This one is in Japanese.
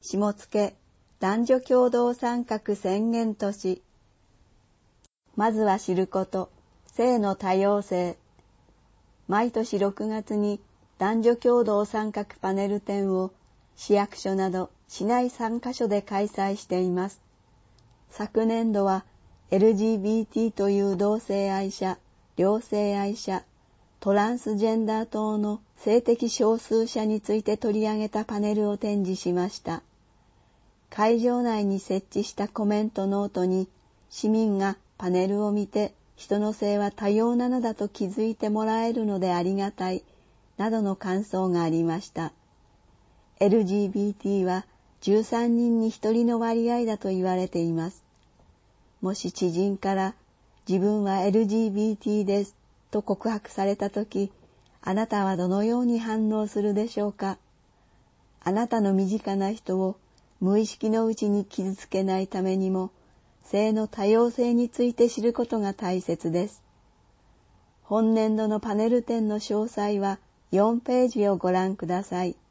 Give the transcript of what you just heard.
下野男女共同参画宣言都市。まずは知ること、性の多様性。毎年6月に男女共同参画パネル展を市役所など市内3カ所で開催しています。昨年度は LGBT という同性愛者、両性愛者、トランスジェンダー等の性的少数者について取り上げたパネルを展示しました。会場内に設置したコメントノートに市民がパネルを見て人の性は多様なのだと気づいてもらえるのでありがたいなどの感想がありました。LGBT は13人に1人の割合だと言われています。もし知人から自分は LGBT ですと告白されたとき、あなたはどのように反応するでしょうか。あなたの身近な人を無意識のうちに傷つけないためにも、性の多様性について知ることが大切です。本年度のパネル展の詳細は4ページをご覧ください。